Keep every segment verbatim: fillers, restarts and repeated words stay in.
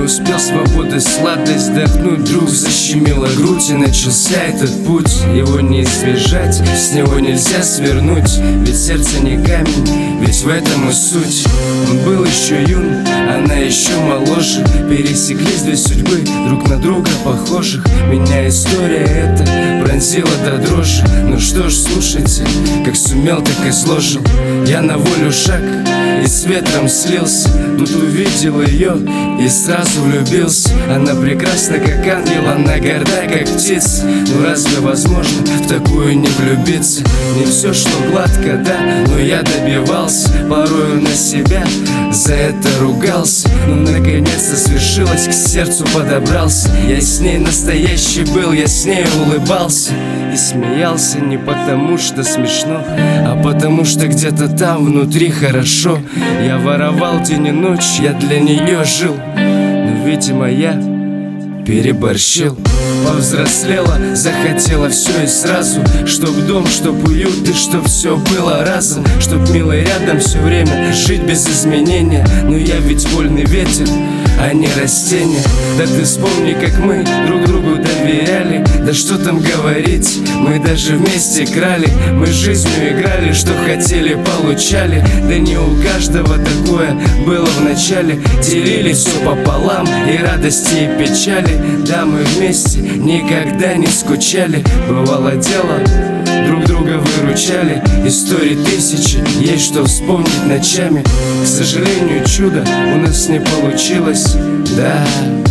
успел свободы сладость вдохнуть, вдруг защемила грудь, и начался этот путь. Его не избежать, с него нельзя свернуть, ведь сердце не камень, ведь в этом и суть. Он был еще юн, она еще моложе, пересеклись две судьбы, друг на друга похожих. Меня история эта пронзила до дрожи. Ну что ж, слушайте, как сумел, так и сложил. Я на волю шаг и с ветром слился. Тут увидел ее и сразу влюбился. Она прекрасна, как ангел, она горда, как птица. Ну разве возможно в такую не влюбиться? Не все шло гладко, да, но я добивался. Порою на себя за это ругался. Но наконец-то свершилось, к сердцу подобрался. Я с ней настоящий был, я с ней улыбался и смеялся не потому, что смешно, а потому, что где-то там внутри хорошо. Я воровал день и ночь, я для нее жил, но, видимо, я переборщил. Повзрослела, захотела все и сразу, чтоб дом, чтоб уют и чтоб все было разом, чтоб милый рядом все время, жить без изменения. Но я ведь вольный ветер, а не растение. Да ты вспомни, как мы друг другу доверяли. Да что там говорить, мы даже вместе крали. Мы жизнью играли, что хотели, получали. Да не у каждого такое было в начале. Делили все пополам, и радости, и печали. Да, мы вместе никогда не скучали. Бывало дело, друг друга выручали. Историй тысячи, есть что вспомнить ночами. К сожалению, чудо у нас не получилось. Да,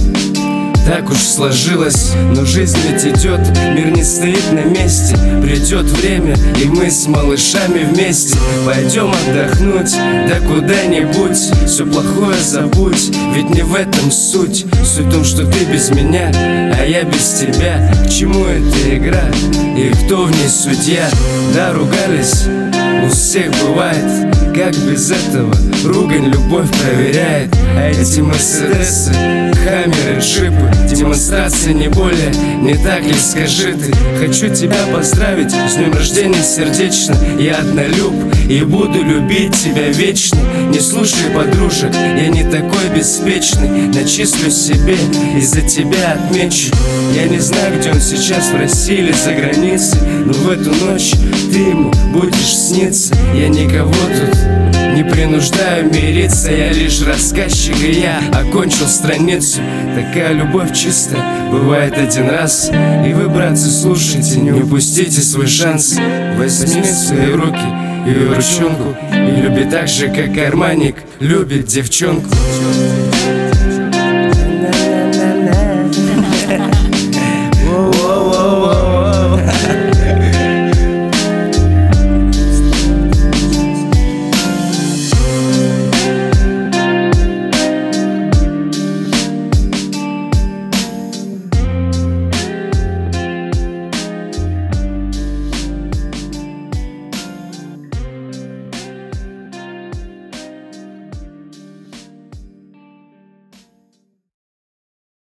так уж сложилось, но жизнь ведь идет, мир не стоит на месте. Придет время, и мы с малышами вместе пойдем отдохнуть, да куда-нибудь. Все плохое забудь, ведь не в этом суть. Суть в том, что ты без меня, а я без тебя. К чему эта игра, и кто в ней судья? Да, ругались, у всех бывает. Как без этого ругань любовь проверяет. А эти мерседесы, хаммеры, джипы, демонстрации не более, не так ли, скажи ты? Хочу тебя поздравить с днем рождения сердечно. Я однолюб и буду любить тебя вечно. Не слушай подружек, я не такой беспечный. Начислю себе и за тебя отмечу. Я не знаю, где он сейчас, в России или за границей, но в эту ночь ты ему будешь сниться. Я никого тут не принуждаю мириться, я лишь рассказчик, и я окончил страницу. Такая любовь чистая бывает один раз, и вы, братцы, слушайте, не упустите свой шанс. Возьми в свои руки ее ручонку и люби так же, как Арманик любит девчонку.